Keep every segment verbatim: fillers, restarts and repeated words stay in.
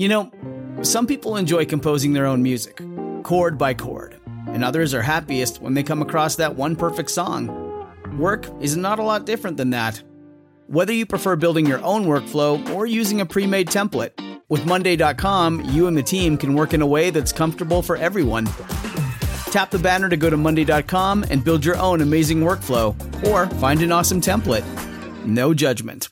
You know, some people enjoy composing their own music, chord by chord, and others are happiest when they come across that one perfect song. Work is not a lot different than that. Whether you prefer building your own workflow or using a pre-made template, with Monday dot com, you and the team can work in a way that's comfortable for everyone. Tap the banner to go to Monday dot com and build your own amazing workflow, or find an awesome template. No judgment.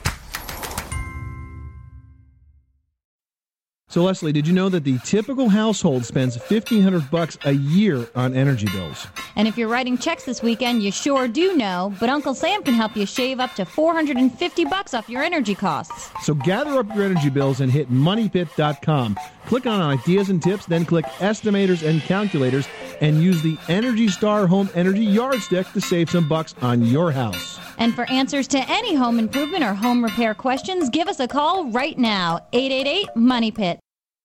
So, Leslie, did you know that the typical household spends fifteen hundred bucks a year on energy bills? And if you're writing checks this weekend, you sure do know, but Uncle Sam can help you shave up to four hundred fifty bucks off your energy costs. So gather up your energy bills and hit money pit dot com. Click on ideas and tips, then click estimators and calculators, and use the Energy Star Home Energy Yardstick to save some bucks on your house. And for answers to any home improvement or home repair questions, give us a call right now, eight eight eight, money pit.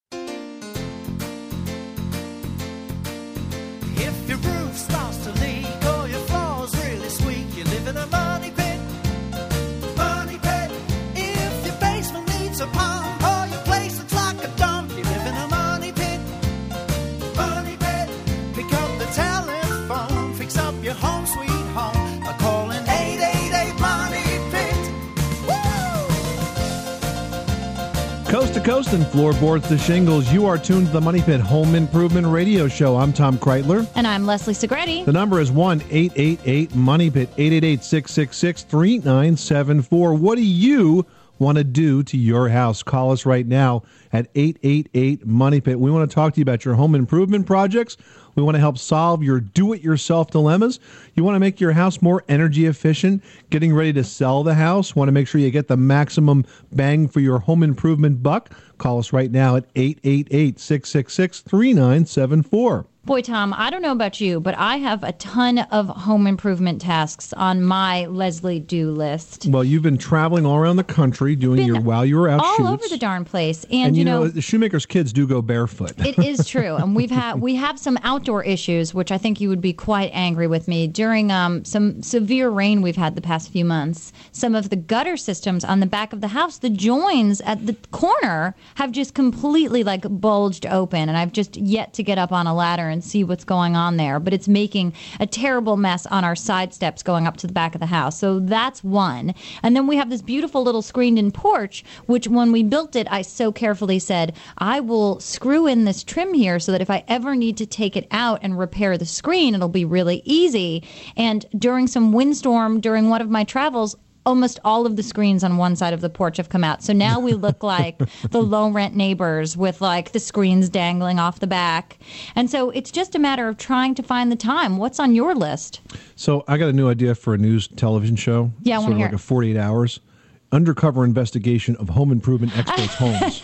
If your roof starts to leak or your floor's really sweet, you live in a money pit. Money pit. If your basement needs a pump or your place looks like a dump, you live in a money pit. Money pit. Pick up the telephone, fix up your home sweet home by calling eight eight eight, money pit. Woo! Coast to coast and floorboards to shingles, you are tuned to the Money Pit Home Improvement Radio Show. I'm Tom Kreitler. And I'm Leslie Segretti. The number is one eight eight eight, money pit, eight eight eight, six six six, three nine seven four. What do you want to do to your house? Call us right now at eight eight eight, money pit. We want to talk to you about your home improvement projects. We want to help solve your do-it-yourself dilemmas. You want to make your house more energy efficient, getting ready to sell the house. Want to make sure you get the maximum bang for your home improvement buck. Call us right now at eight eight eight, six six six, three nine seven four. Boy, Tom, I don't know about you, but I have a ton of home improvement tasks on my Leslie do list. Well, you've been traveling all around the country doing Been your while you were out all shoots. over the darn place. And, And you, you know, know, the shoemaker's kids do go barefoot. it is true. And we've had we have some outdoor issues, which I think you would be quite angry with me. During um, some severe rain we've had the past few months, some of the gutter systems on the back of the house, the joins at the corner have just completely like bulged open. And I've just yet to get up on a ladder and see what's going on there. But it's making a terrible mess on our side steps going up to the back of the house. So that's one. And then we have this beautiful little screened-in porch, which when we built it, I so carefully said, I will screw in this trim here so that if I ever need to take it out and repair the screen, it'll be really easy. And during some windstorm, during one of my travels, almost all of the screens on one side of the porch have come out. So now we look like the low-rent neighbors with, like, the screens dangling off the back. And so it's just a matter of trying to find the time. What's on your list? So I got a new idea for a news television show. Yeah, I sort wanna of hear like it. a forty-eight hours. Undercover investigation of home improvement experts' homes.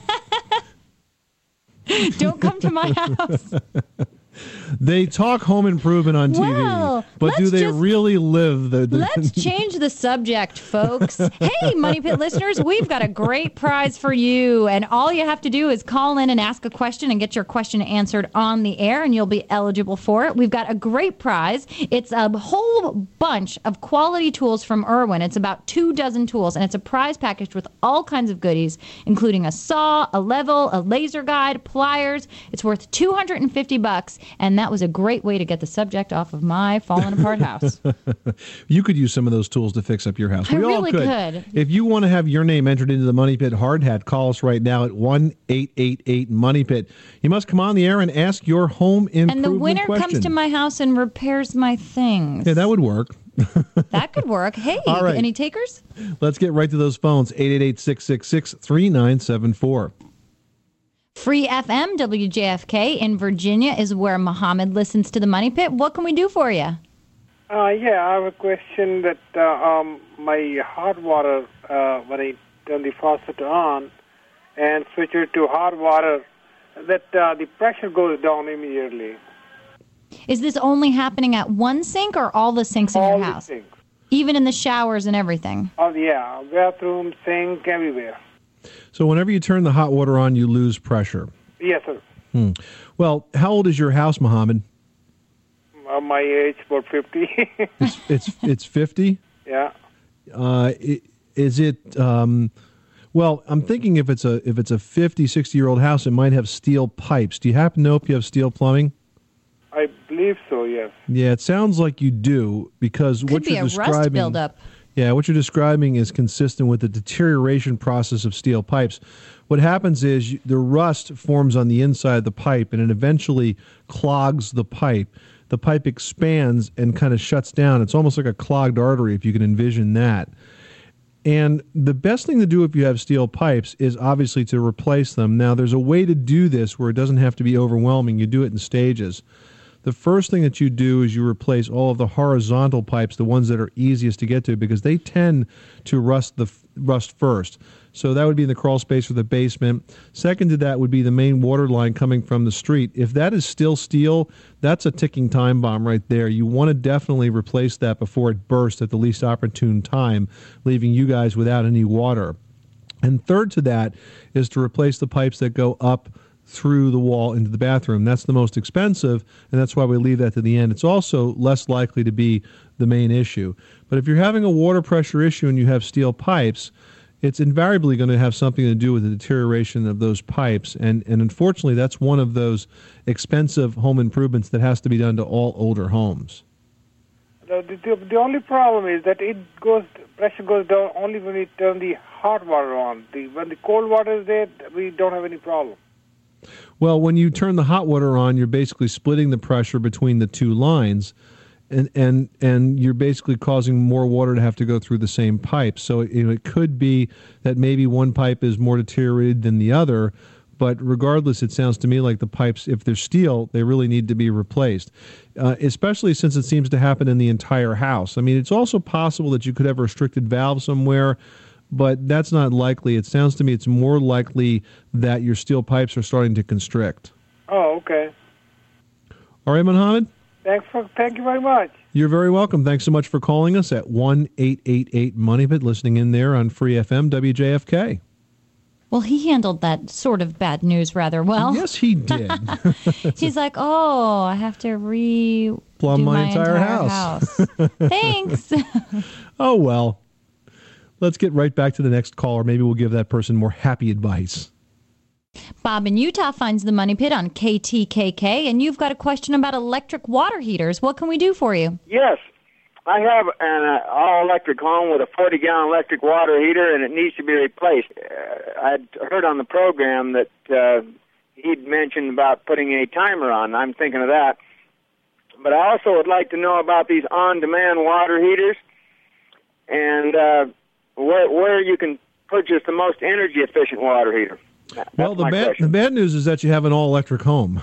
Don't come to my house. They talk home improvement on T V, Well, but do let's they just- really live the... the Let's change the subject, folks. Hey, Money Pit listeners, we've got a great prize for you. And all you have to do is call in and ask a question and get your question answered on the air, and you'll be eligible for it. We've got a great prize. It's a whole bunch of quality tools from Irwin. It's about two dozen tools, and it's a prize package with all kinds of goodies, including a saw, a level, a laser guide, pliers. It's worth two hundred fifty bucks. And that was a great way to get the subject off of my fallen apart house. You could use some of those tools to fix up your house. I We all really could. could. If you want to have your name entered into the Money Pit Hard Hat, call us right now at one eight eight eight, money pit. You must come on the air and ask your home improvement And the winner question. comes to my house and repairs my things. Yeah, that would work. That could work. Hey, All right. any takers? Let's get right to those phones. eight eight eight, six six six, three nine seven four. Free F M, W J F K in Virginia is where Mohammed listens to the Money Pit. What can we do for you? Uh, yeah, I have a question that uh, um, my hot water, uh, when I turn the faucet on and switch it to hot water, that uh, the pressure goes down immediately. Is this only happening at one sink or all the sinks in All your the house? sinks. Even in the showers and everything? Oh, yeah, bathroom, sink, everywhere. So whenever you turn the hot water on, you lose pressure. Yes, sir. Hmm. Well, how old is your house, Mohammed? Uh, my age, about fifty. It's it's it's fifty. Yeah. Uh, i- is it? Um, Well, I'm thinking if it's a if it's a fifty, sixty year old house, it might have steel pipes. Do you happen to know if you have steel plumbing? I believe so, yes. Yeah, it sounds like you do because Could what be you're a describing. rust buildup. Yeah, what you're describing is consistent with the deterioration process of steel pipes. What happens is you, the rust forms on the inside of the pipe, and it eventually clogs the pipe. The pipe expands and kind of shuts down. It's almost like a clogged artery, if you can envision that. And the best thing to do if you have steel pipes is obviously to replace them. Now, there's a way to do this where it doesn't have to be overwhelming. You do it in stages. The first thing that you do is you replace all of the horizontal pipes, the ones that are easiest to get to, because they tend to rust the rust first. So that would be in the crawl space for the basement. Second to that would be the main water line coming from the street. If that is still steel, that's a ticking time bomb right there. You want to definitely replace that before it bursts at the least opportune time, leaving you guys without any water. And third to that is to replace the pipes that go up through the wall into the bathroom. That's the most expensive, and that's why we leave that to the end. It's also less likely to be the main issue. But if you're having a water pressure issue and you have steel pipes, it's invariably going to have something to do with the deterioration of those pipes. And, and unfortunately, that's one of those expensive home improvements that has to be done to all older homes. The, the, the only problem is that it goes pressure goes down only when we turn the hot water on. The, when the cold water is there, we don't have any problem. Well, when you turn the hot water on, you're basically splitting the pressure between the two lines, and and, and you're basically causing more water to have to go through the same pipe. So it, it could be that maybe one pipe is more deteriorated than the other, but regardless, it sounds to me like the pipes, if they're steel, they really need to be replaced, uh, especially since it seems to happen in the entire house. I mean, it's also possible that you could have a restricted valve somewhere, but that's not likely. It sounds to me it's more likely that your steel pipes are starting to constrict. Oh, okay. All right, Mohammed? Thanks for, thank you very much. You're very welcome. Thanks so much for calling us at one eight eight eight money pit, listening in there on Free F M W J F K. Well, he handled that sort of bad news rather well. Yes, he did. He's like, oh, I have to re Plumb my, my entire, entire house. house. Thanks. Oh, well. Let's get right back to the next caller. Maybe we'll give that person more happy advice. Bob in Utah finds the Money Pit on K T K K, and you've got a question about electric water heaters. What can we do for you? Yes. I have an uh, all-electric home with a forty-gallon electric water heater, and it needs to be replaced. Uh, I'd heard on the program that uh, he'd mentioned about putting a timer on. I'm thinking of that. But I also would like to know about these on-demand water heaters and uh, where, where you can purchase the most energy-efficient water heater. That's well, the my bad, question. the bad news is that you have an all-electric home.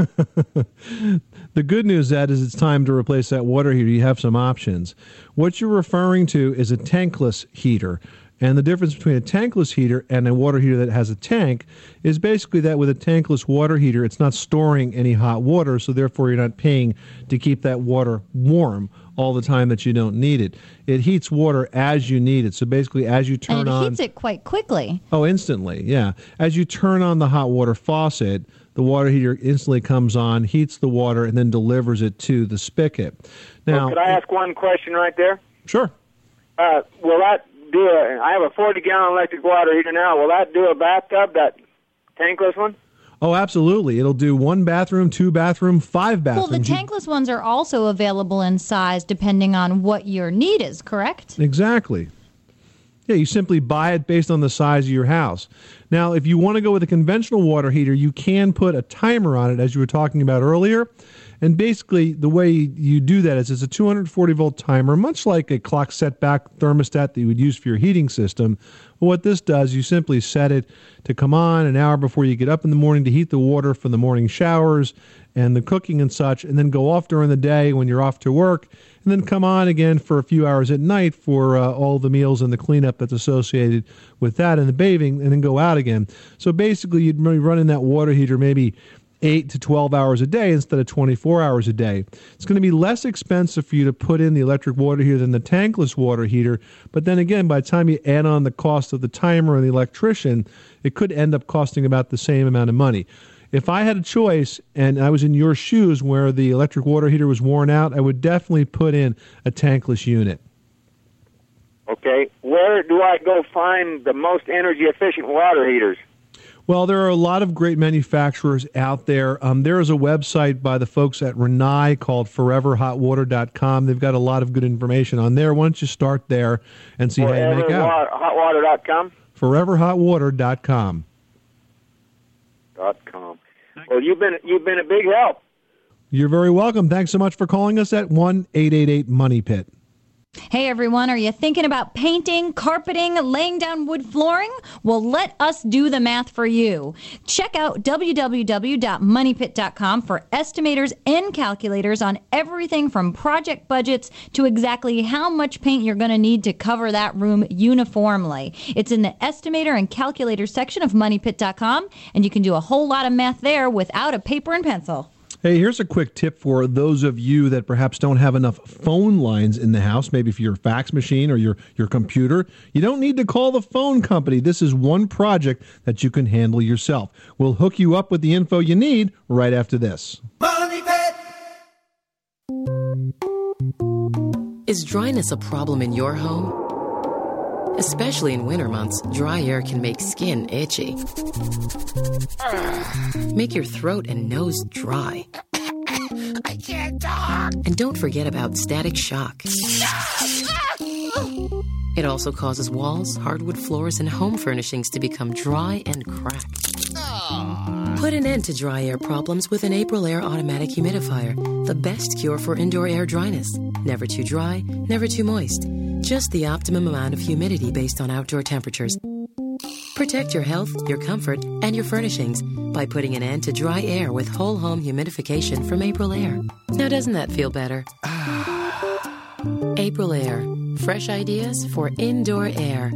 The good news that is it's time to replace that water heater. You have some options. What you're referring to is a tankless heater. And the difference between a tankless heater and a water heater that has a tank is basically that with a tankless water heater, it's not storing any hot water, so therefore you're not paying to keep that water warm all the time that you don't need it. It heats water as you need it. So basically as you turn and it on... heats it quite quickly. Oh, instantly, yeah. As you turn on the hot water faucet, the water heater instantly comes on, heats the water, and then delivers it to the spigot. Now, well, could I ask one question right there? Sure. Uh, will that do a, I have a forty-gallon electric water heater now. Will that do a bathtub, that tankless one? Oh, absolutely. It'll do one bathroom, two bathroom, five bathrooms. Well, the tankless ones are also available in size depending on what your need is, correct? Exactly. Yeah, you simply buy it based on the size of your house. Now, if you want to go with a conventional water heater, you can put a timer on it, as you were talking about earlier. And basically, the way you do that is it's a two hundred forty volt timer, much like a clock set-back thermostat that you would use for your heating system. But what this does, you simply set it to come on an hour before you get up in the morning to heat the water for the morning showers and the cooking and such, and then go off during the day when you're off to work, and then come on again for a few hours at night for uh, all the meals and the cleanup that's associated with that and the bathing, and then go out again. So basically, you'd be running that water heater maybe eight to twelve hours a day instead of twenty-four hours a day. It's going to be less expensive for you to put in the electric water heater than the tankless water heater, but then again, by the time you add on the cost of the timer and the electrician, it could end up costing about the same amount of money. If I had a choice and I was in your shoes where the electric water heater was worn out, I would definitely put in a tankless unit. Okay, where do I go find the most energy-efficient water heaters? Well, there are a lot of great manufacturers out there. Um, there is a website by the folks at Rinnai called forever hot water dot com. They've got a lot of good information on there. Why don't you start there and see forever how you make out? hot water dot com? forever hot water dot com. Dot com. Well, you've been you've been a big help. You're very welcome. Thanks so much for calling us at one eight eight eight money pit. Hey everyone, are you thinking about painting, carpeting, laying down wood flooring? Well, let us do the math for you. Check out w w w dot money pit dot com for estimators and calculators on everything from project budgets to exactly how much paint you're going to need to cover that room uniformly. It's in the estimator and calculator section of money pit dot com, and you can do a whole lot of math there without a paper and pencil. Hey, here's a quick tip for those of you that perhaps don't have enough phone lines in the house, maybe for your fax machine or your, your computer. You don't need to call the phone company. This is one project that you can handle yourself. We'll hook you up with the info you need right after this. Money Pit. Is dryness a problem in your home? Especially in winter months, dry air can make skin itchy. Make your throat and nose dry. I can't talk. And don't forget about static shock. It also causes walls, hardwood floors, and home furnishings to become dry and cracked. Put an end to dry air problems with an Aprilaire automatic humidifier, the best cure for indoor air dryness. Never too dry, never too moist. Just the optimum amount of humidity based on outdoor temperatures. Protect your health, your comfort, and your furnishings by putting an end to dry air with whole home humidification from Aprilaire. Now, doesn't that feel better? Aprilaire. Fresh ideas for indoor air.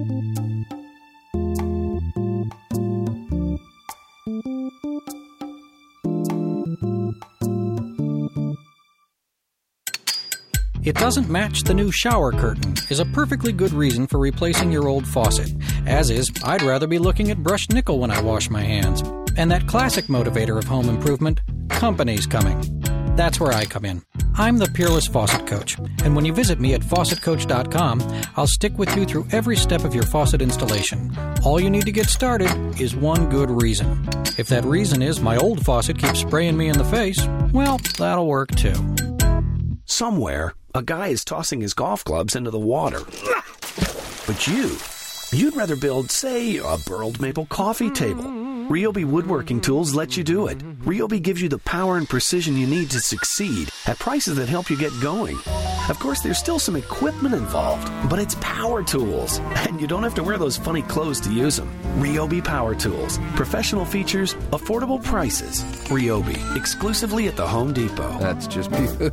It doesn't match the new shower curtain is a perfectly good reason for replacing your old faucet, as is I'd rather be looking at brushed nickel when I wash my hands. And that classic motivator of home improvement, company's coming. That's where I come in. I'm the Peerless Faucet Coach, and when you visit me at faucet coach dot com, I'll stick with you through every step of your faucet installation. All you need to get started is one good reason. If that reason is my old faucet keeps spraying me in the face, well, that'll work too. Somewhere, a guy is tossing his golf clubs into the water. But you, you'd rather build, say, a burled maple coffee table. Ryobi Woodworking Tools lets you do it. Ryobi gives you the power and precision you need to succeed at prices that help you get going. Of course, there's still some equipment involved, but it's power tools, and you don't have to wear those funny clothes to use them. Ryobi Power Tools. Professional features, affordable prices. Ryobi, exclusively at the Home Depot. That's just beautiful.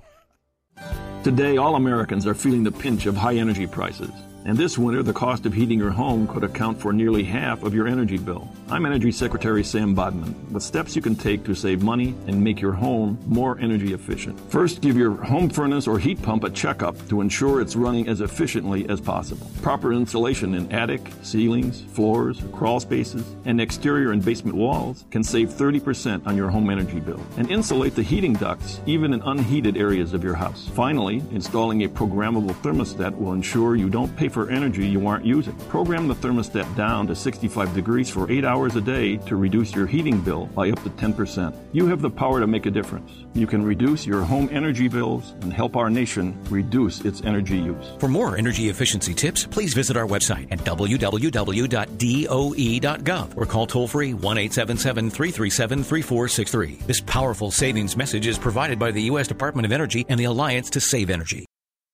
Today, all Americans are feeling the pinch of high energy prices. And this winter, the cost of heating your home could account for nearly half of your energy bill. I'm Energy Secretary Sam Bodman with steps you can take to save money and make your home more energy efficient. First, give your home furnace or heat pump a checkup to ensure it's running as efficiently as possible. Proper insulation in attic, ceilings, floors, crawl spaces, and exterior and basement walls can save thirty percent on your home energy bill. And insulate the heating ducts, even in unheated areas of your house. Finally, installing a programmable thermostat will ensure you don't pay for energy you aren't using. Program the thermostat down to sixty-five degrees for eight hours a day to reduce your heating bill by up to ten percent. You have the power to make a difference. You can reduce your home energy bills and help our nation reduce its energy use. For more energy efficiency tips, please visit our website at w w w dot d o e dot gov or call toll-free one eight seven seven, three three seven, three four six three. This powerful savings message is provided by the U S Department of Energy and the Alliance to Save Energy.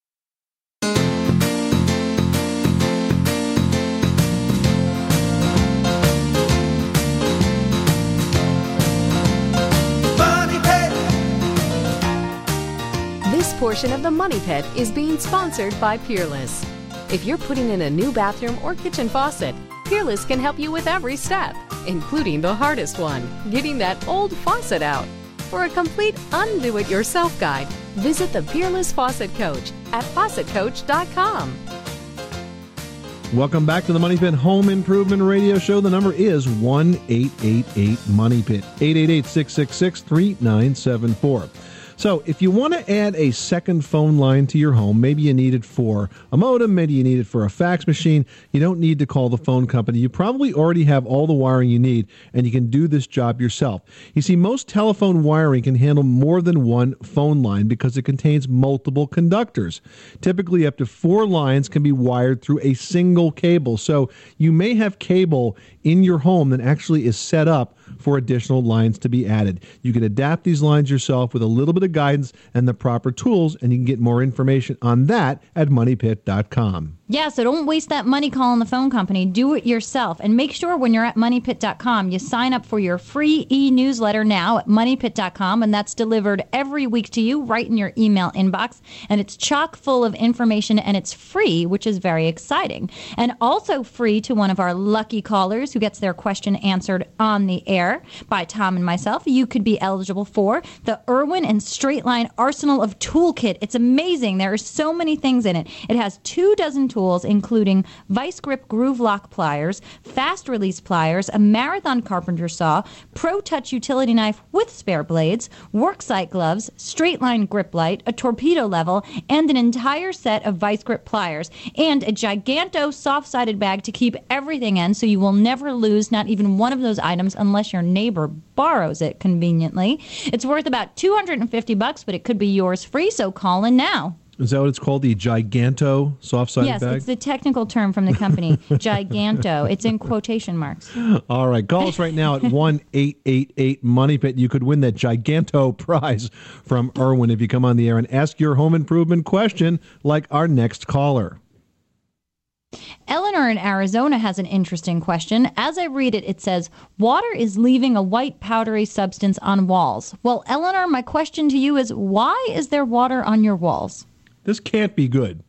This portion of the Money Pit is being sponsored by Peerless. If you're putting in a new bathroom or kitchen faucet, Peerless can help you with every step, including the hardest one, getting that old faucet out. For a complete undo-it-yourself guide, visit the Peerless Faucet Coach at faucet coach dot com. Welcome back to the Money Pit Home Improvement Radio Show. The number is one eight eight eight money pit, eight eight eight, six six six, three nine seven four. So if you want to add a second phone line to your home, maybe you need it for a modem, maybe you need it for a fax machine, you don't need to call the phone company. You probably already have all the wiring you need, and you can do this job yourself. You see, most telephone wiring can handle more than one phone line because it contains multiple conductors. Typically, up to four lines can be wired through a single cable. So you may have cable in your home that actually is set up for additional lines to be added. You can adapt these lines yourself with a little bit of guidance and the proper tools, and you can get more information on that at money pit dot com. Yeah, so don't waste that money calling the phone company. Do it yourself. And make sure when you're at money pit dot com, you sign up for your free e-newsletter now at money pit dot com, and that's delivered every week to you right in your email inbox. And it's chock full of information, and it's free, which is very exciting. And also free to one of our lucky callers who gets their question answered on the air by Tom and myself. You could be eligible for the Irwin and Straight Line Arsenal of Toolkit. It's amazing. There are so many things in it. It has two dozen tools. Tools, including Vice Grip Groove Lock pliers, fast release pliers, a Marathon carpenter saw, Pro Touch utility knife with spare blades, worksite gloves, straight line grip light, a torpedo level, and an entire set of Vice Grip pliers, and a giganto soft-sided bag to keep everything in, so you will never lose not even one of those items unless your neighbor borrows it conveniently. It's worth about two hundred fifty bucks, but it could be yours free, so call in now. Is that what it's called, the Giganto soft-sided yes, bag? Yes, it's the technical term from the company, Giganto. It's in quotation marks. All right, call us right now at one eight eight eight money pit. You could win that Giganto prize from Irwin if you come on the air and ask your home improvement question like our next caller. Eleanor in Arizona has an interesting question. As I read it, it says, water is leaving a white powdery substance on walls. Well, Eleanor, my question to you is, why is there water on your walls? This can't be good.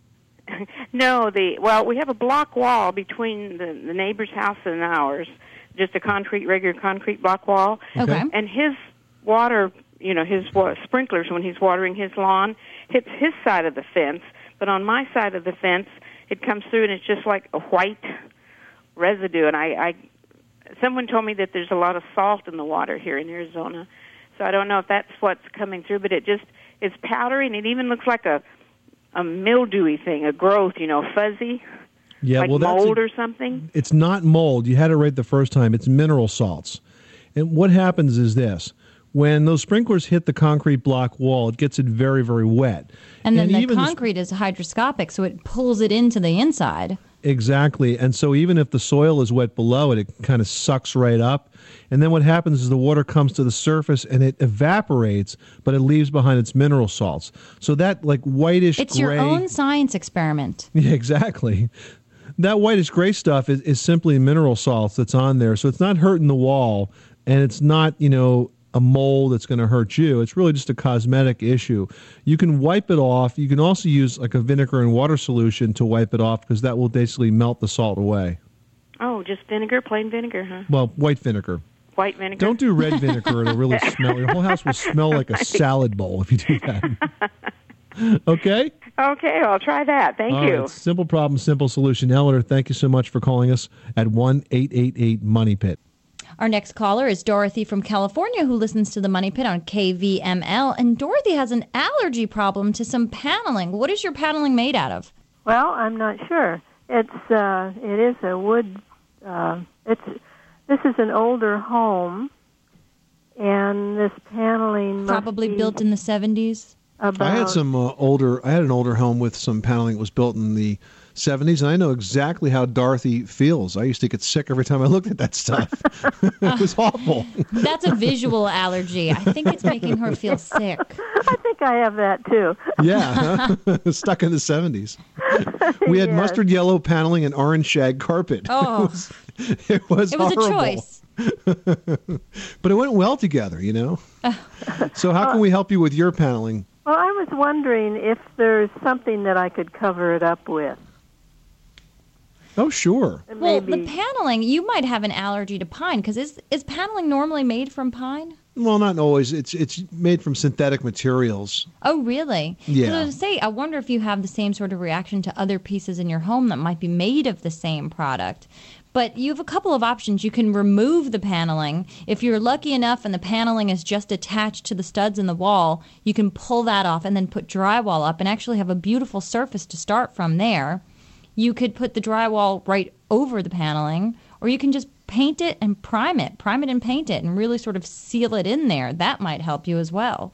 No, the well, we have a block wall between the, the neighbor's house and ours, just a concrete, regular concrete block wall. Okay. And his water, you know, his wa- sprinklers, when he's watering his lawn, hits his side of the fence. But on my side of the fence, it comes through and it's just like a white residue. And I, I, someone told me that there's a lot of salt in the water here in Arizona. So I don't know if that's what's coming through, but it just is powdery, and it even looks like a a mildewy thing, a growth, you know, fuzzy, yeah, like well, that's mold a, or something. It's not mold. You had it right the first time. It's mineral salts. And what happens is this. When those sprinklers hit the concrete block wall, it gets it very, very wet. And then and the even concrete the, is hydroscopic, so it pulls it into the inside. Exactly. And so even if the soil is wet below it, it kind of sucks right up. And then what happens is the water comes to the surface and it evaporates, but it leaves behind its mineral salts. So that like whitish it's gray... your own science experiment. Yeah, exactly. That whitish gray stuff is, is simply mineral salts that's on there. So it's not hurting the wall, and it's not, you know, a mold that's going to hurt you. It's really just a cosmetic issue. You can wipe it off. You can also use like a vinegar and water solution to wipe it off, because that will basically melt the salt away. Oh, just vinegar, plain vinegar, huh? Well, white vinegar. White vinegar. Don't do red vinegar. It'll really smell. Your whole house will smell like a salad bowl if you do that. Okay? Okay, I'll try that. Thank All you. right. Simple problem, simple solution. Eleanor, thank you so much for calling us at one eight eight eight money pit. Our next caller is Dorothy from California, who listens to the Money Pit on K V M L. And Dorothy has an allergy problem to some paneling. What is your paneling made out of? Well, I'm not sure. It's uh, it is a wood. Uh, it's this is an older home, and this paneling must probably be built in the seventies. About I had some uh, older. I had an older home with some paneling that was built in the seventies, and I know exactly how Dorothy feels. I used to get sick every time I looked at that stuff. It was awful. That's a visual allergy. I think it's making her feel sick. I think I have that too. Yeah, stuck in the seventies. We had Yes. mustard yellow paneling and orange shag carpet. Oh, it was, it was, it was horrible. a choice. But it went well together, you know. So how can we help you with your paneling? Well, I was wondering if there's something that I could cover it up with. Oh, sure. Well, Maybe. the paneling, you might have an allergy to pine, because is, is paneling normally made from pine? Well, not always. It's it's made from synthetic materials. Oh, really? Yeah. 'Cause I was gonna say, I wonder if you have the same sort of reaction to other pieces in your home that might be made of the same product. But you have a couple of options. You can remove the paneling. If you're lucky enough and the paneling is just attached to the studs in the wall, you can pull that off and then put drywall up and actually have a beautiful surface to start from there. You could put the drywall right over the paneling, or you can just paint it and prime it, prime it and paint it, and really sort of seal it in there. That might help you as well.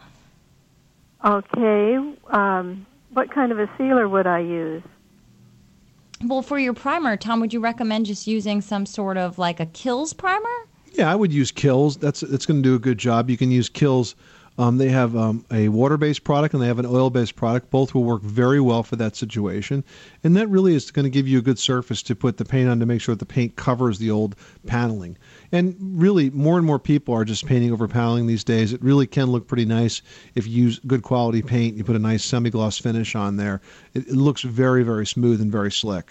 Okay. Um, what kind of a sealer would I use? Well, for your primer, Tom, would you recommend just using some sort of like a Kills primer? Yeah, I would use Kills. That's that's going to do a good job. You can use Kills. Um, they have um, a water-based product and they have an oil-based product. Both will work very well for that situation. And that really is going to give you a good surface to put the paint on to make sure that the paint covers the old paneling. And really, more and more people are just painting over paneling these days. It really can look pretty nice if you use good quality paint. You put a nice semi-gloss finish on there. It, it looks very, very smooth and very slick.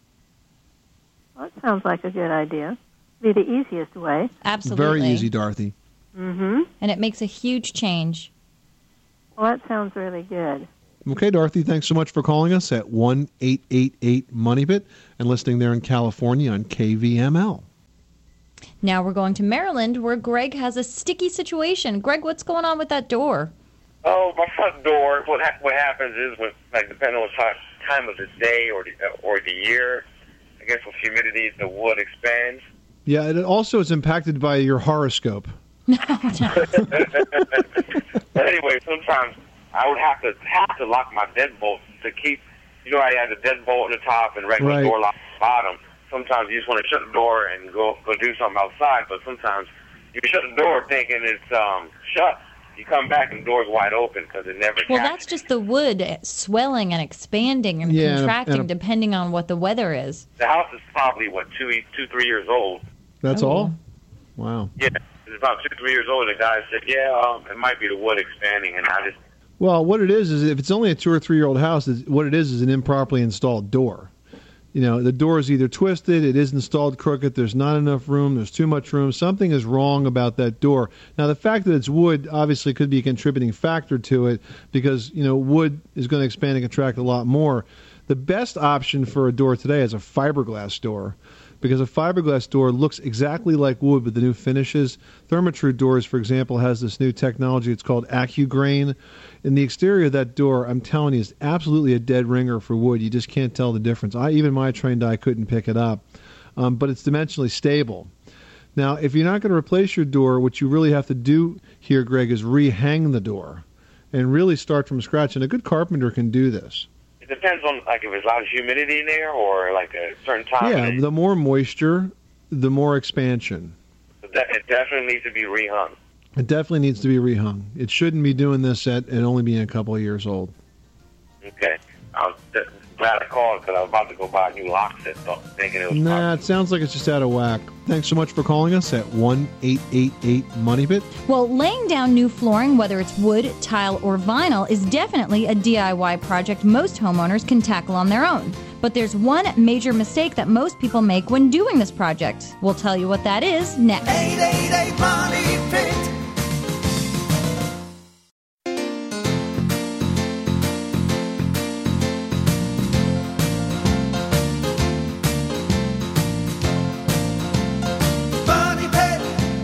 Well, that sounds like a good idea. Be the easiest way. Absolutely. Very easy, Dorothy. Mm-hmm. And it makes a huge change. Well, that sounds really good. Okay, Dorothy, thanks so much for calling us at one eight eight eight money pit and listening there in California on K V M L. Now we're going to Maryland, where Greg has a sticky situation. Greg, what's going on with that door? Oh, my front door, what ha- what happens is, when, like, depending on what time of the day or the, or the year, I guess with humidity, the wood expands. Yeah, it also is impacted by your horoscope. No, But anyway, sometimes I would have to have to lock my deadbolt to keep, you know, I had a deadbolt on the top and regular Right. door lock on the bottom. Sometimes you just want to shut the door and go go do something outside, but sometimes you shut the door thinking it's um shut. You come back and the door's wide open because it never Well, catches. that's just the wood swelling and expanding and Yeah, and a- contracting and a- depending on what the weather is. The house is probably, what, two, two, three years old. That's Oh. all? Wow. Yeah, it's about two, three years old. The guy said, yeah, um, it might be the wood expanding, and I just, Well, what it is is if it's only a two or three year old house, it's, what it is is an improperly installed door. You know, the door is either twisted, it is installed crooked, there's not enough room, there's too much room, something is wrong about that door. Now, the fact that it's wood obviously could be a contributing factor to it because, you know, wood is going to expand and contract a lot more. The best option for a door today is a fiberglass door, because a fiberglass door looks exactly like wood with the new finishes. Therma-Tru Doors, for example, has this new technology. It's called AccuGrain. In the exterior of that door, I'm telling you, is absolutely a dead ringer for wood. You just can't tell the difference. I even my trained eye couldn't pick it up. Um, but it's dimensionally stable. Now, if you're not going to replace your door, what you really have to do here, Greg, is rehang the door and really start from scratch. And a good carpenter can do this. it depends on, like, if there's a lot of humidity in there or, like, a certain time. Yeah, of the more moisture, the more expansion. It de- it definitely needs to be rehung. It definitely needs to be rehung. It shouldn't be doing this at and only being a couple of years old. Okay. I was de- glad I called because I was about to go buy a new lock set, so thinking it was Nah, it sounds like it's just out of whack. Thanks so much for calling us at one eight eight eight money pit. Well, laying down new flooring, whether it's wood, tile, or vinyl, is definitely a D I Y project most homeowners can tackle on their own. But there's one major mistake that most people make when doing this project. We'll tell you what that is next. eight eight eight Money Pit. Money Pit.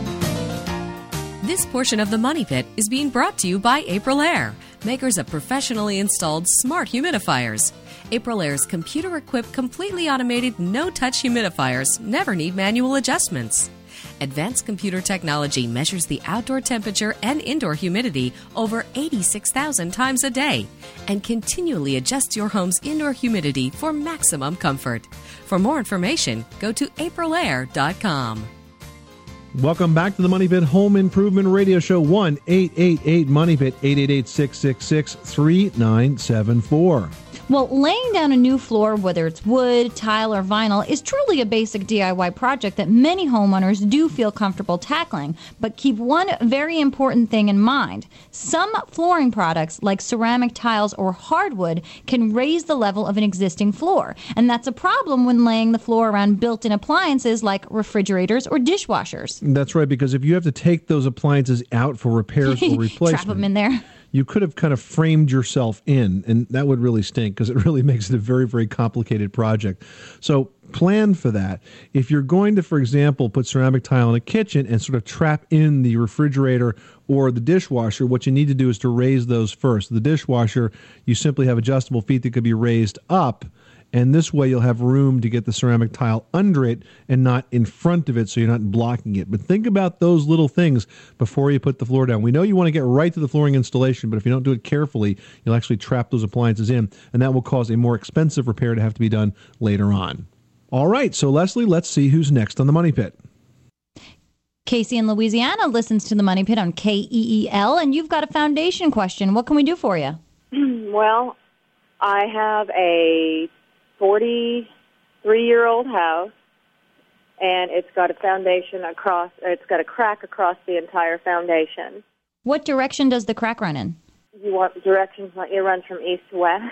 This portion of the Money Pit is being brought to you by Aprilaire, makers of professionally installed smart humidifiers. Aprilaire's computer-equipped, completely automated, no-touch humidifiers never need manual adjustments. Advanced computer technology measures the outdoor temperature and indoor humidity over eighty-six thousand times a day and continually adjusts your home's indoor humidity for maximum comfort. For more information, go to aprilaire dot com. Welcome back to the Money Pit Home Improvement Radio Show. one eight eight eight money pit, eight eight eight, six six six, three nine seven four. Well, laying down a new floor, whether it's wood, tile, or vinyl, is truly a basic D I Y project that many homeowners do feel comfortable tackling. But keep one very important thing in mind. Some flooring products, like ceramic tiles or hardwood, can raise the level of an existing floor. And that's a problem when laying the floor around built-in appliances like refrigerators or dishwashers. That's right, because if you have to take those appliances out for repairs or replacement, Trap them in there. you could have kind of framed yourself in, and that would really stink because it really makes it a very, very complicated project. So plan for that. If you're going to, for example, put ceramic tile in a kitchen and sort of trap in the refrigerator or the dishwasher, what you need to do is to raise those first. The dishwasher, you simply have adjustable feet that could be raised up, and this way you'll have room to get the ceramic tile under it and not in front of it, so you're not blocking it. But think about those little things before you put the floor down. We know you want to get right to the flooring installation, but if you don't do it carefully, you'll actually trap those appliances in, and that will cause a more expensive repair to have to be done later on. All right, so Leslie, let's see who's next on the Money Pit. Casey in Louisiana listens to the Money Pit on K E E L, and you've got a foundation question. What can we do for you? Well, I have a forty-three-year-old house, and it's got a foundation across, it's got a crack across the entire foundation. What direction does the crack run in? You want directions, like it runs from east to west.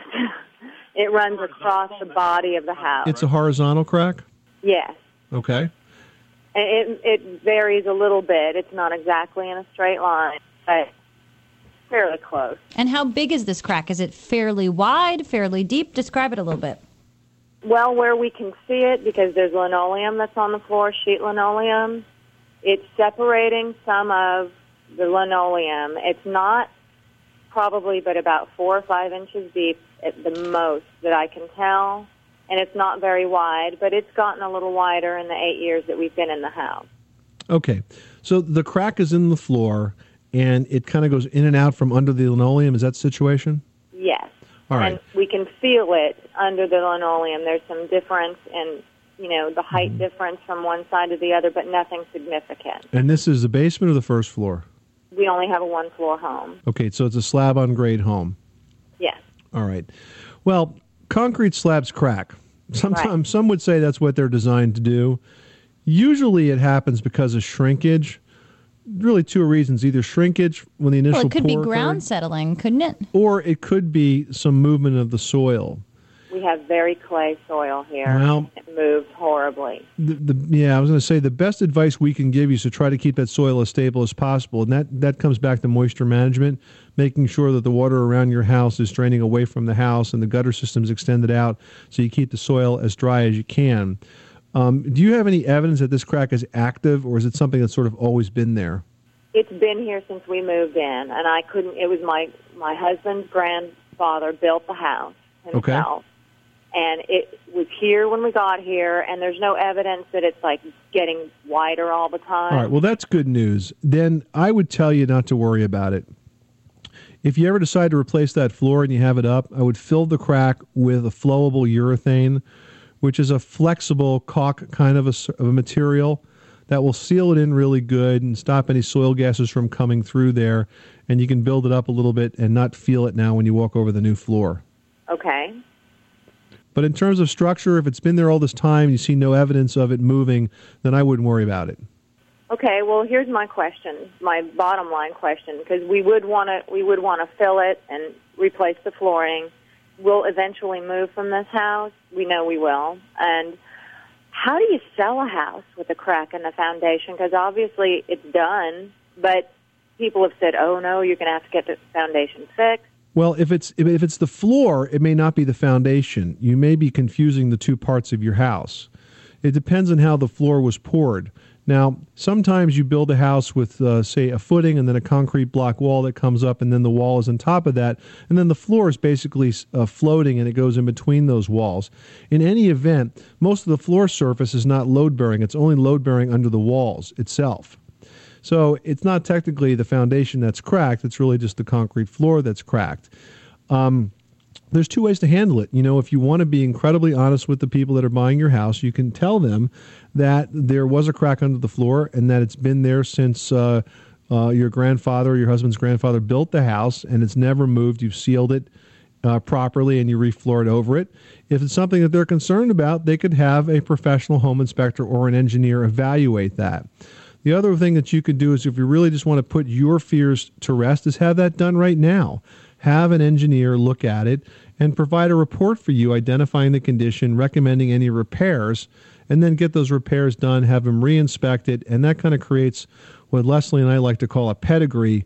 It runs across the body of the house. It's a horizontal crack? Yes. Okay. And it, it varies a little bit. It's not exactly in a straight line, but fairly close. And how big is this crack? Is it fairly wide, fairly deep? Describe it a little bit. Well, where we can see it, because there's linoleum that's on the floor, sheet linoleum, it's separating some of the linoleum. It's not probably but about four or five inches deep at the most that I can tell, and it's not very wide, but it's gotten a little wider in the eight years that we've been in the house. Okay, so the crack is in the floor, and it kind of goes in and out from under the linoleum. Is that the situation? Yes. All right. And we can feel it under the linoleum. There's some difference in, you know, the height mm-hmm. difference from one side to the other, but nothing significant. And this is the basement or the first floor? We only have a one-floor home. Okay, so it's a slab-on-grade home. Yes. All right. Well, concrete slabs crack. Sometimes right. Some would say that's what they're designed to do. Usually it happens because of shrinkage. Really two reasons. Either shrinkage when the initial Well, it could be pour ground occurred, settling, couldn't it? or it could be some movement of the soil. We have very clay soil here. Well, it moves horribly. The, the, yeah, I was going to say the best advice we can give you is to try to keep that soil as stable as possible. And that, that comes back to moisture management, making sure that the water around your house is draining away from the house and the gutter system's extended out so you keep the soil as dry as you can. Um, do you have any evidence that this crack is active, or is it something that's sort of always been there? It's been here since we moved in, and I couldn't, it was my, my husband's grandfather built the house himself. Okay. And it was here when we got here, and there's no evidence that it's, like, getting wider all the time. All right, well, that's good news. Then I would tell you not to worry about it. If you ever decide to replace that floor and you have it up, I would fill the crack with a flowable urethane, which is a flexible caulk kind of a, of a material that will seal it in really good and stop any soil gases from coming through there, and you can build it up a little bit and not feel it now when you walk over the new floor. Okay. But in terms of structure, if it's been there all this time and you see no evidence of it moving, then I wouldn't worry about it. Okay, well, here's my question, my bottom line question, because we would want to we would want to fill it and replace the flooring. We'll eventually move from this house. We know we will. And how do you sell a house with a crack in the foundation? Because obviously it's done, but people have said, oh, no, you're going to have to get the foundation fixed. Well, if it's if it's the floor, it may not be the foundation. You may be confusing the two parts of your house. It depends on how the floor was poured. Now, sometimes you build a house with, uh, say, a footing and then a concrete block wall that comes up, and then the wall is on top of that, and then the floor is basically uh, floating and it goes in between those walls. In any event, most of the floor surface is not load-bearing. It's only load-bearing under the walls itself. So it's not technically the foundation that's cracked. It's really just the concrete floor that's cracked. Um, there's two ways to handle it. You know, if you want to be incredibly honest with the people that are buying your house, you can tell them that there was a crack under the floor and that it's been there since uh, uh, your grandfather or your husband's grandfather built the house, and it's never moved. You've sealed it uh, properly and you refloored over it. If it's something that they're concerned about, they could have a professional home inspector or an engineer evaluate that. The other thing that you could do is, if you really just want to put your fears to rest, is have that done right now. Have an engineer look at it and provide a report for you identifying the condition, recommending any repairs, and then get those repairs done, have them re-inspected, and that kind of creates what Leslie and I like to call a pedigree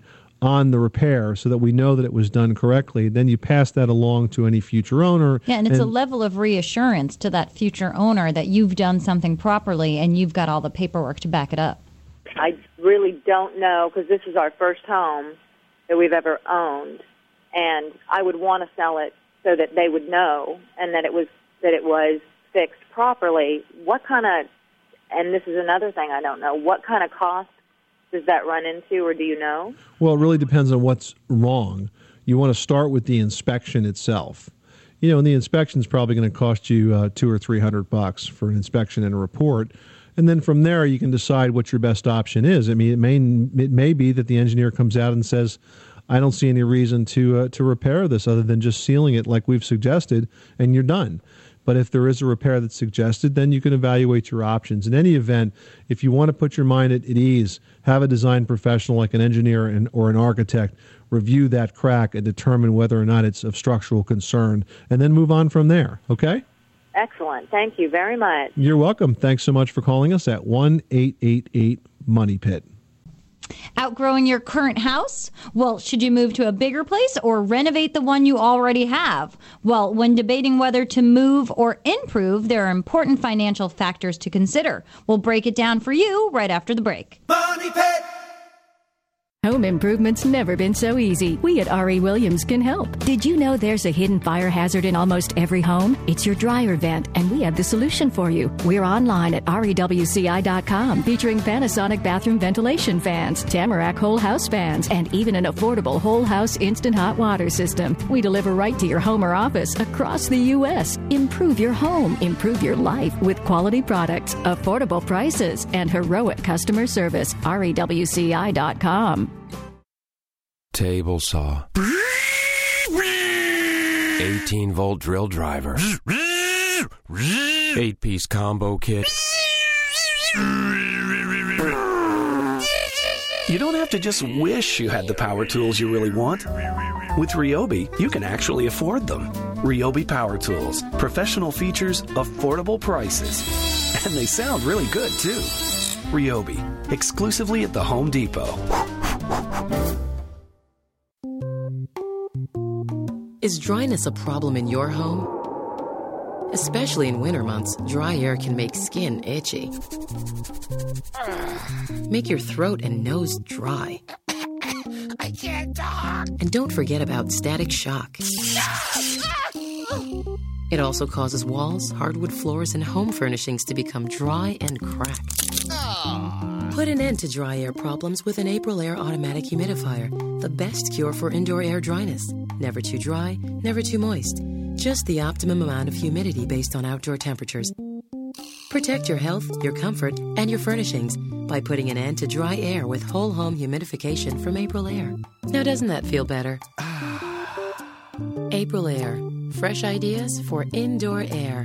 on the repair so that we know that it was done correctly. Then you pass that along to any future owner. Yeah, and it's and, a level of reassurance to that future owner that you've done something properly and you've got all the paperwork to back it up. I really don't know, because this is our first home that we've ever owned, and I would want to sell it so that they would know and that it was that it was fixed properly. What kind of, and this is another thing I don't know, what kind of cost does that run into, or do you know? Well, it really depends on what's wrong. You want to start with the inspection itself. You know, and the inspection is probably going to cost you uh, two or three hundred bucks for an inspection and a report. And then from there, you can decide what your best option is. I mean, it may it may be that the engineer comes out and says, I don't see any reason to uh, to repair this other than just sealing it like we've suggested, and you're done. But if there is a repair that's suggested, then you can evaluate your options. In any event, if you want to put your mind at, at ease, have a design professional like an engineer and, or an architect review that crack and determine whether or not it's of structural concern, and then move on from there, okay? Excellent. Thank you very much. You're welcome. Thanks so much for calling us at one eight eight eight money pit. Outgrowing your current house? Well, should you move to a bigger place or renovate the one you already have? Well, when debating whether to move or improve, there are important financial factors to consider. We'll break it down for you right after the break. Money Pit! Home improvement's never been so easy. We at R E. Williams can help. Did you know there's a hidden fire hazard in almost every home? It's your dryer vent, and we have the solution for you. We're online at R E W C I dot com, featuring Panasonic bathroom ventilation fans, Tamarack whole house fans, and even an affordable whole house instant hot water system. We deliver right to your home or office across the U S Improve your home, improve your life with quality products, affordable prices, and heroic customer service. R E W C I dot com. Table saw, eighteen volt drill driver, eight piece combo kit. You don't have to just wish you had the power tools you really want. With Ryobi, you can actually afford them. Ryobi Power Tools. Professional features, affordable prices. And they sound really good, too. Ryobi. Exclusively at the Home Depot. Is dryness a problem in your home? Especially in winter months, dry air can make skin itchy. Make your throat and nose dry. I can't talk. And don't forget about static shock. It also causes walls, hardwood floors, and home furnishings to become dry and crack. Put an end to dry air problems with an Aprilaire automatic humidifier, the best cure for indoor air dryness. Never too dry, never too moist. Just the optimum amount of humidity based on outdoor temperatures. Protect your health, your comfort, and your furnishings by putting an end to dry air with whole home humidification from Aprilaire. Now doesn't that feel better? Aprilaire. Fresh ideas for indoor air.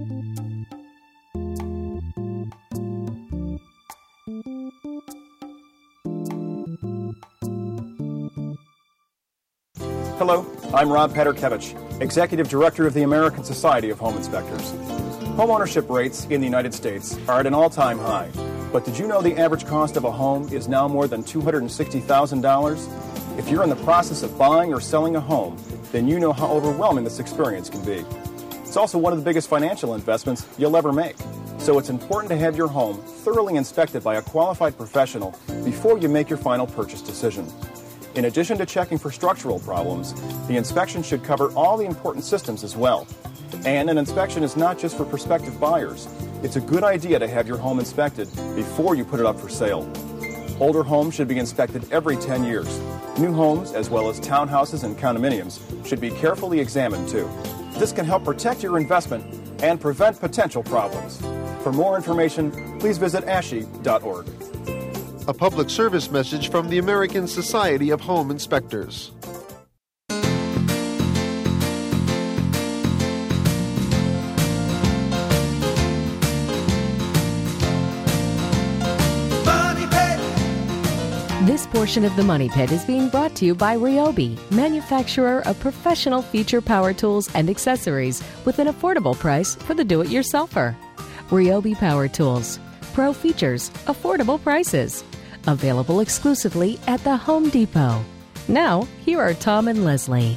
Hello, I'm Rob Peterkevich, Executive Director of the American Society of Home Inspectors. Homeownership rates in the United States are at an all-time high, but did you know the average cost of a home is now more than two hundred sixty thousand dollars? If you're in the process of buying or selling a home, then you know how overwhelming this experience can be. It's also one of the biggest financial investments you'll ever make, so it's important to have your home thoroughly inspected by a qualified professional before you make your final purchase decision. In addition to checking for structural problems, the inspection should cover all the important systems as well. And an inspection is not just for prospective buyers. It's a good idea to have your home inspected before you put it up for sale. Older homes should be inspected every ten years. New homes, as well as townhouses and condominiums, should be carefully examined too. This can help protect your investment and prevent potential problems. For more information, please visit A S H I dot org. A public service message from the American Society of Home Inspectors. This portion of the Money Pit is being brought to you by Ryobi, manufacturer of professional feature power tools and accessories with an affordable price for the do-it-yourselfer. Ryobi Power Tools. Pro features, affordable prices. Available exclusively at the Home Depot. Now, here are Tom and Leslie.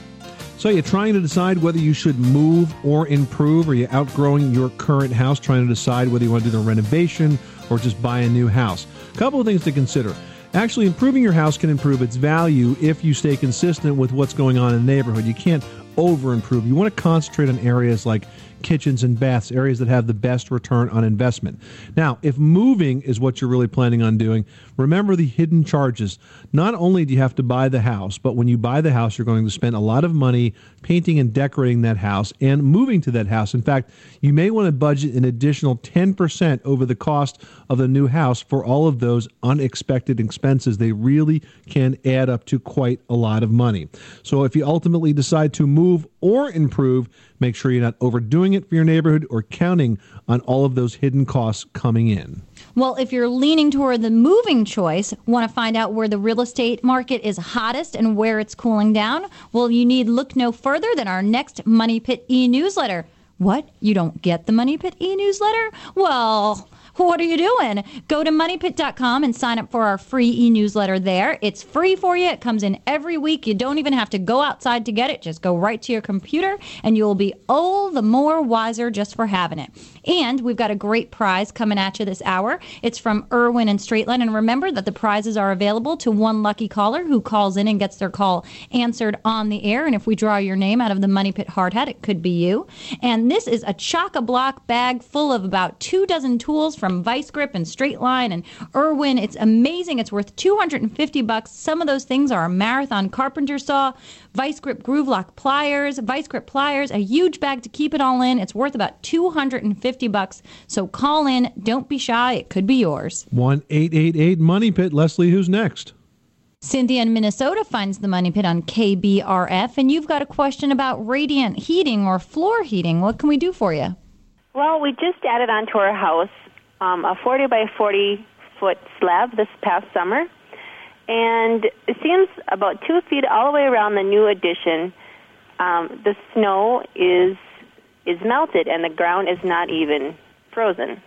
So you're trying to decide whether you should move or improve, or you're outgrowing your current house, trying to decide whether you want to do the renovation or just buy a new house. A couple of things to consider. Actually, improving your house can improve its value if you stay consistent with what's going on in the neighborhood. You can't over-improve. You want to concentrate on areas like kitchens and baths, areas that have the best return on investment. Now, if moving is what you're really planning on doing, remember the hidden charges. Not only do you have to buy the house, but when you buy the house, you're going to spend a lot of money painting and decorating that house and moving to that house. In fact, you may want to budget an additional ten percent over the cost of the new house for all of those unexpected expenses. They really can add up to quite a lot of money. So if you ultimately decide to move or improve, make sure you're not overdoing it for your neighborhood or counting on all of those hidden costs coming in. Well, if you're leaning toward the moving choice, want to find out where the real estate market is hottest and where it's cooling down? Well, you need look no further than our next Money Pit e-newsletter. What? You don't get the Money Pit e-newsletter? Well, what are you doing? Go to money pit dot com and sign up for our free e-newsletter there. It's free for you. It comes in every week. You don't even have to go outside to get it. Just go right to your computer, and you'll be all the more wiser just for having it. And we've got a great prize coming at you this hour. It's from Irwin and Straight Line. And remember that the prizes are available to one lucky caller who calls in and gets their call answered on the air. And if we draw your name out of the Money Pit hard hat, it could be you. And this is a chock-a-block bag full of about two dozen tools from Vice Grip and Straight Line and Irwin. It's amazing. It's worth two hundred fifty bucks. Some of those things are a marathon carpenter saw, Vice Grip groove lock pliers, Vice Grip pliers, a huge bag to keep it all in. It's worth about two hundred fifty bucks. So call in. Don't be shy. It could be yours. one eight eight eight Money Pit. Leslie, who's next? Cynthia in Minnesota finds the Money Pit on K B R F, and you've got a question about radiant heating or floor heating. What can we do for you? Well, we just added onto our house um, a forty by forty foot slab this past summer, and it seems about two feet all the way around the new addition. Um, the snow is is melted, and the ground is not even frozen.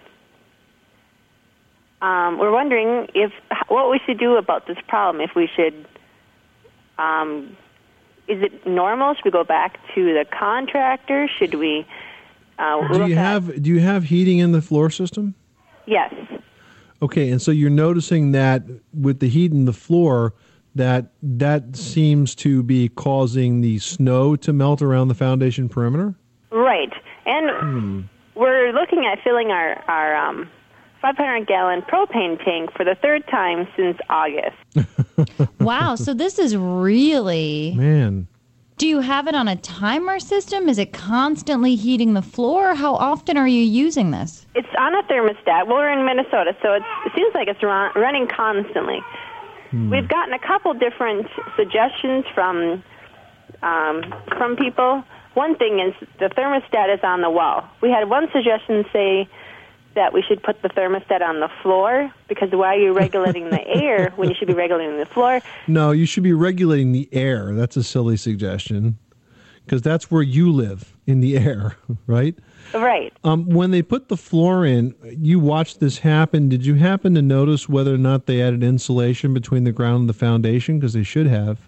Um, we're wondering if what we should do about this problem. If we should, um, is it normal? Should we go back to the contractor? Should we? Uh, do you have at, Do you have heating in the floor system? Yes. Okay, and so you're noticing that with the heat in the floor, that that seems to be causing the snow to melt around the foundation perimeter? Right. And hmm. we're looking at filling our, our um, five hundred gallon propane tank for the third time since August. Wow, so this is really... Man. Do you have it on a timer system? Is it constantly heating the floor? How often are you using this? It's on a thermostat. Well, we're in Minnesota, so it's, it seems like it's run, running constantly. Hmm. We've gotten a couple different suggestions from um, from people. One thing is the thermostat is on the wall. We had one suggestion say that we should put the thermostat on the floor, because why are you regulating the air when you should be regulating the floor? No, you should be regulating the air. That's a silly suggestion, because that's where you live, in the air, right? Right. Um, when they put the floor in, you watched this happen. Did you happen to notice whether or not they added insulation between the ground and the foundation? Because they should have.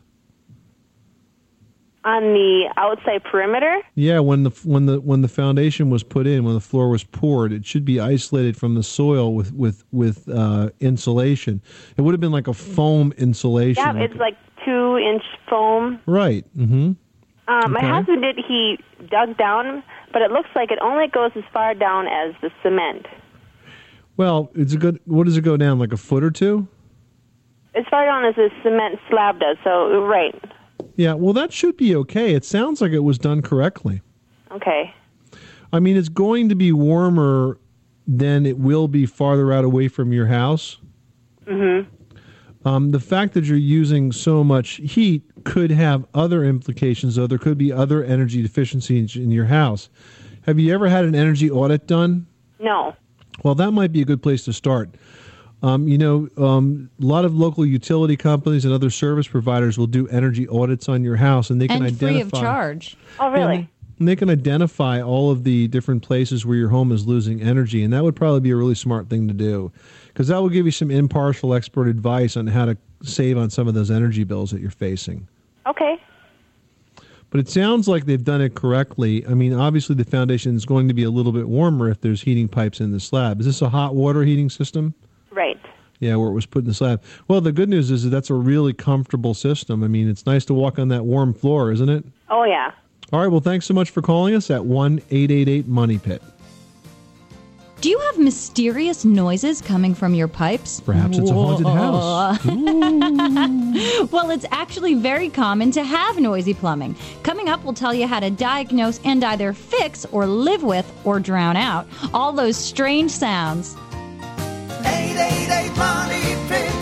On the outside perimeter? Yeah, when the when the when the foundation was put in, when the floor was poured, it should be isolated from the soil with with with uh, insulation. It would have been like a foam insulation. Yeah, it's like two inch foam. Right. Mm-hmm. Um, my Okay. husband did. He dug down, but it looks like it only goes as far down as the cement. Well, it's a good. What does it go down, like a foot or two? As far down as the cement slab does. So right. Yeah. Well, that should be okay. It sounds like it was done correctly. Okay. I mean, it's going to be warmer than it will be farther out away from your house. Mm-hmm. Um, the fact that you're using so much heat could have other implications, though. There could be other energy deficiencies in your house. Have you ever had an energy audit done? No. Well, that might be a good place to start. Um, you know, um, a lot of local utility companies and other service providers will do energy audits on your house, and they can And identify. free of charge. Oh, really? Yeah, and they, and they can identify all of the different places where your home is losing energy, and that would probably be a really smart thing to do, because that will give you some impartial expert advice on how to save on some of those energy bills that you're facing. Okay. But it sounds like they've done it correctly. I mean, obviously the foundation is going to be a little bit warmer if there's heating pipes in the slab. Is this a hot water heating system? Right. Yeah, where it was put in the slab. Well, the good news is that that's a really comfortable system. I mean, it's nice to walk on that warm floor, isn't it? Oh, yeah. All right, well, thanks so much for calling us at one eight eight eight money pit. Do you have mysterious noises coming from your pipes? Perhaps it's a haunted house. Well, it's actually very common to have noisy plumbing. Coming up, we'll tell you how to diagnose and either fix or live with or drown out all those strange sounds. eight eight eight Money Pit.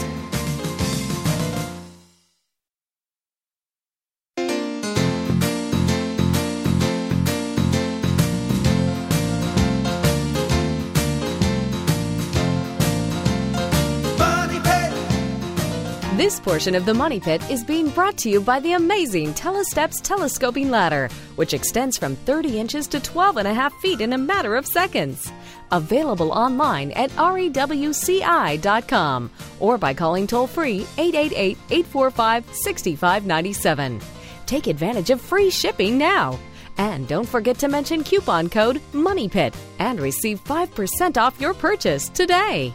This portion of the Money Pit is being brought to you by the amazing Telesteps telescoping ladder, which extends from thirty inches to twelve and a half feet in a matter of seconds. Available online at R E W C I dot com or by calling toll-free eight eight eight, eight four five, six five nine seven. Take advantage of free shipping now. And don't forget to mention coupon code MONEYPIT and receive five percent off your purchase today.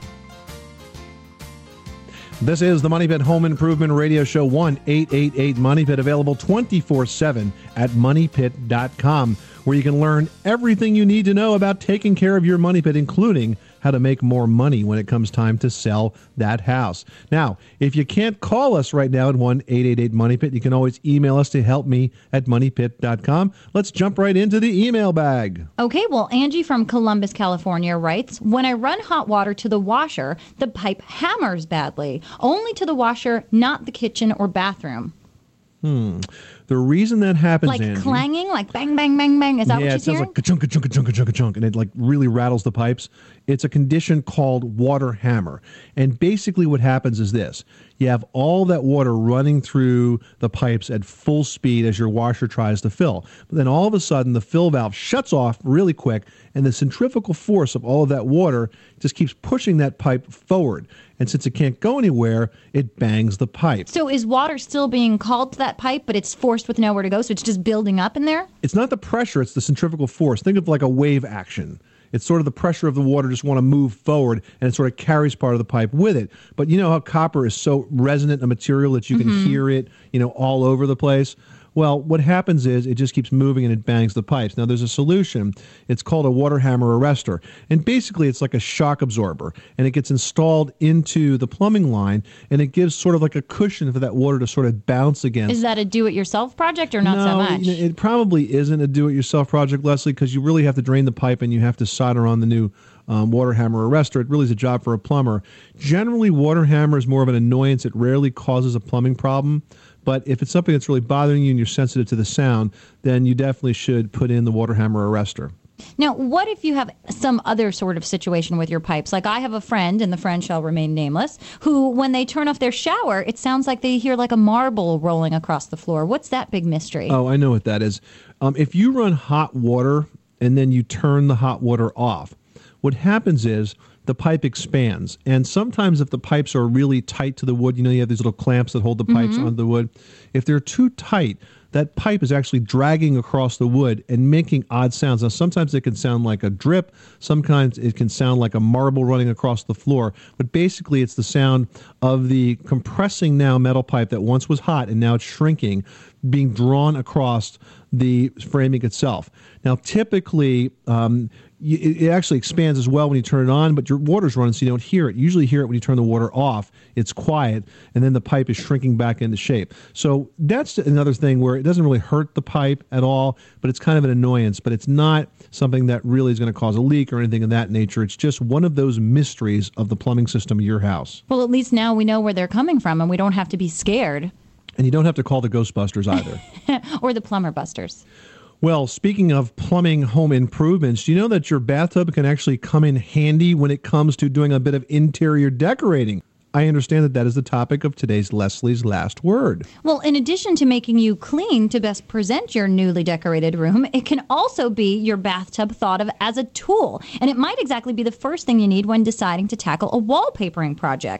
This is the Money Pit Home Improvement Radio Show, one eight eight eight Money Pit, available twenty-four seven at money pit dot com, where you can learn everything you need to know about taking care of your money pit, including how to make more money when it comes time to sell that house. Now, if you can't call us right now at one eight eight eight money pit, you can always email us to help me at money pit dot com. Let's jump right into the email bag. Okay, well, Angie from Columbus, California writes, when I run hot water to the washer, the pipe hammers badly. Only to the washer, not the kitchen or bathroom. Hmm. The reason that happens, Like Angie, clanging, like bang, bang, bang, bang. Is that yeah, what it she's sounds hearing? like ka-chunk, ka-chunk, ka-chunk, ka-chunk, ka-chunk, and it like really rattles the pipes. It's a condition called water hammer. And basically what happens is this. You have all that water running through the pipes at full speed as your washer tries to fill. But then all of a sudden the fill valve shuts off really quick, and the centrifugal force of all of that water just keeps pushing that pipe forward. And since it can't go anywhere, it bangs the pipe. So is water still being called to that pipe, but it's forced with nowhere to go, so it's just building up in there? It's not the pressure, it's the centrifugal force. Think of like a wave action. It's sort of the pressure of the water just want to move forward, and it sort of carries part of the pipe with it. But you know how copper is so resonant a material that you can Mhm. hear it, you know, all over the place? Well, what happens is it just keeps moving and it bangs the pipes. Now, there's a solution. It's called a water hammer arrestor. And basically, it's like a shock absorber. And it gets installed into the plumbing line, and it gives sort of like a cushion for that water to sort of bounce against. Is that a do-it-yourself project or not no, so much? you know, it probably isn't a do-it-yourself project, Leslie, because you really have to drain the pipe and you have to solder on the new um, water hammer arrestor. It really is a job for a plumber. Generally, water hammer is more of an annoyance. It rarely causes a plumbing problem. But if it's something that's really bothering you and you're sensitive to the sound, then you definitely should put in the water hammer arrestor. Now, what if you have some other sort of situation with your pipes? Like I have a friend, and the friend shall remain nameless, who, when they turn off their shower, it sounds like they hear like a marble rolling across the floor. What's that big mystery? Oh, I know what that is. Um, if you run hot water and then you turn the hot water off, what happens is the pipe expands. And sometimes if the pipes are really tight to the wood, you know, you have these little clamps that hold the pipes Mhm. onto the wood. If they're too tight, that pipe is actually dragging across the wood and making odd sounds. Now, sometimes it can sound like a drip. Sometimes it can sound like a marble running across the floor. But basically, it's the sound of the compressing now metal pipe that once was hot and now it's shrinking, being drawn across the framing itself. Now, typically, um, y- it actually expands as well when you turn it on, but your water's running so you don't hear it. You usually hear it when you turn the water off. It's quiet, and then the pipe is shrinking back into shape. So that's another thing where it doesn't really hurt the pipe at all, but it's kind of an annoyance. But it's not something that really is going to cause a leak or anything of that nature. It's just one of those mysteries of the plumbing system of your house. Well, at least now we know where they're coming from, and we don't have to be scared. And you don't have to call the Ghostbusters either. Or the plumber busters. Well, speaking of plumbing home improvements, do you know that your bathtub can actually come in handy when it comes to doing a bit of interior decorating? I understand that that is the topic of today's Leslie's Last Word. Well, in addition to making you clean to best present your newly decorated room, it can also be your bathtub thought of as a tool. And it might exactly be the first thing you need when deciding to tackle a wallpapering project.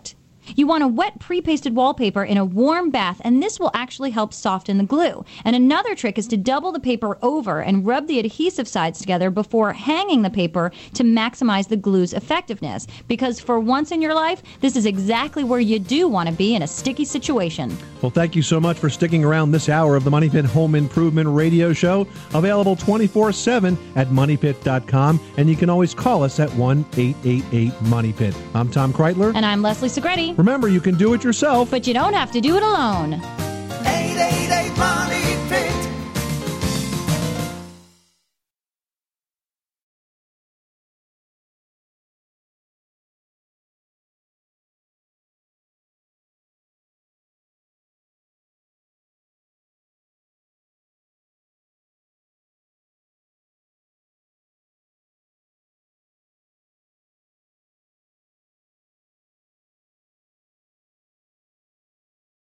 You want a wet pre-pasted wallpaper in a warm bath, and this will actually help soften the glue. And another trick is to double the paper over and rub the adhesive sides together before hanging the paper to maximize the glue's effectiveness. Because for once in your life, this is exactly where you do want to be in a sticky situation. Well, thank you so much for sticking around this hour of the Money Pit Home Improvement Radio Show. Available twenty-four seven at money pit dot com, and you can always call us at one eight eight eight money pit. I'm Tom Kreitler. And I'm Leslie Segretti. Remember, you can do it yourself, but you don't have to do it alone.